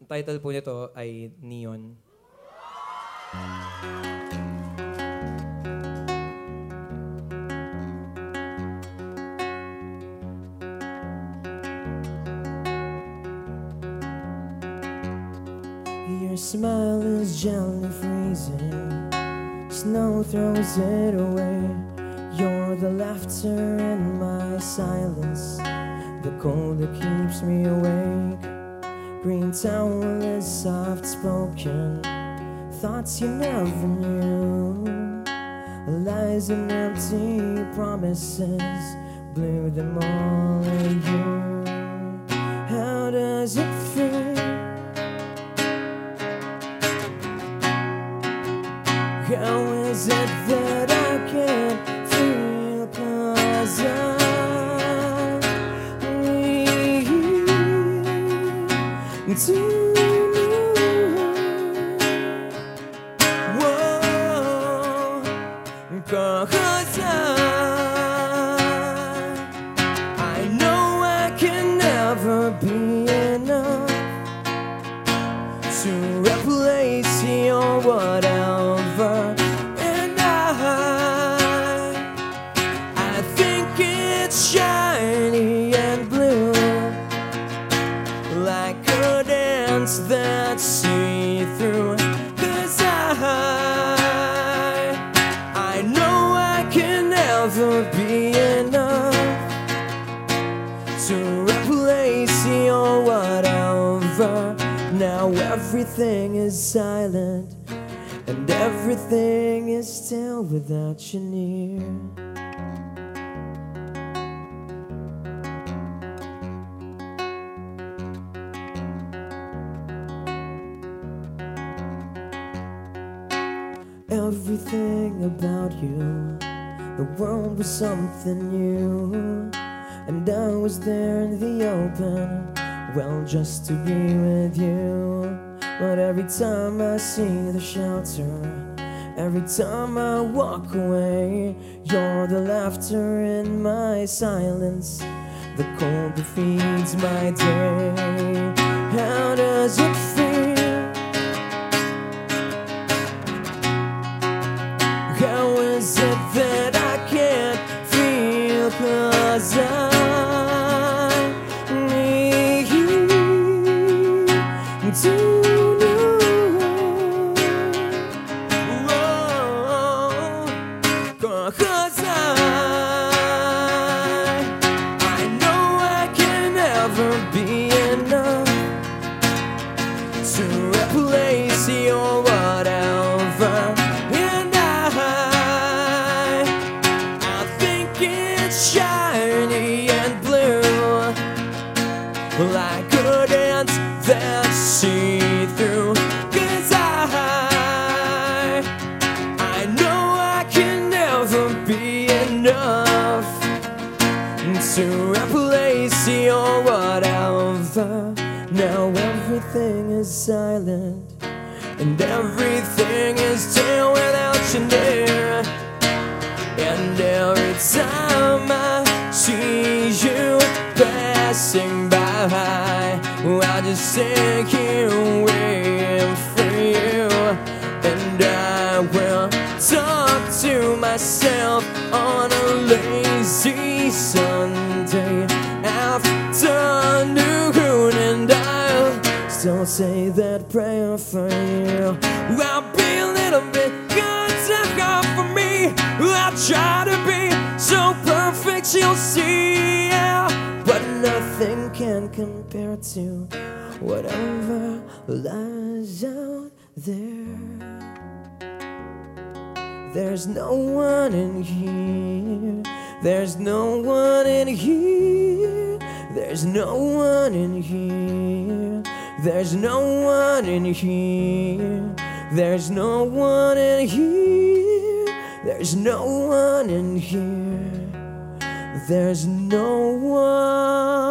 Ang title po nito ay Neon. Your smile is gently freezing, snow throws it away. You're the laughter in my silence, the cold that keeps me awake. Green towel is soft-spoken, thoughts you never knew, lies and empty promises, blew them all at you. How does it feel? How is it that I can't feel? 'Cause I need to know. Whoa, 'cause I know I can never be enough to replace your whatever. And I think it's shiny and blue, like a dance that's see-through. 'Cause I know I can never be enough to replace your whatever. Now everything is silent, and everything is still without you near. Everything about you, the world was something new, and I was there in the open, well, just to be with you. But every time I see the shelter, every time I walk away, you're the laughter in my silence, the cold that feeds my day. How does it feel? How is it that I can't feel? 'Cause I need to know. Whoa, 'cause I know I can never be enough to replace your whatever. And I think it's shiny and blue, like a dance that's see-through. 'Cause I know I can never be enough to replace your whatever. Now everything is silent, and everything is still without you near. And every time I see you passing by, I just sit here waiting for you. And I will talk to myself on a lazy Sunday afternoon, and I'll still say that prayer for you. I'll be a little bit good to go for me. I'll try to be so perfect you'll see, yeah. But nothing can compare to whatever lies out there. There's no one in here, there's no one in here, there's no one in here, there's no one in here, there's no one in here, there's no one in here, there's no one.